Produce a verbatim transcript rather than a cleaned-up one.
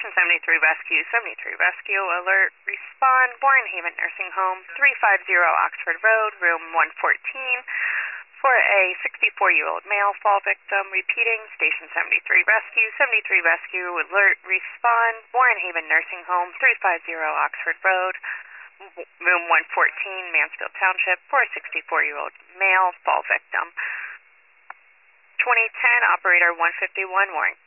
Station seventy-three Rescue, seventy-three Rescue, alert, respond, Warren Haven Nursing Home, three fifty Oxford Road, room one fourteen, for a sixty-four-year-old male fall victim. Repeating, Station seventy-three Rescue, seventy-three Rescue, alert, respond, Warren Haven Nursing Home, three fifty Oxford Road, room one fourteen, Mansfield Township, for a sixty-four-year-old male fall victim. twenty ten, operator one fifty-one, Warren.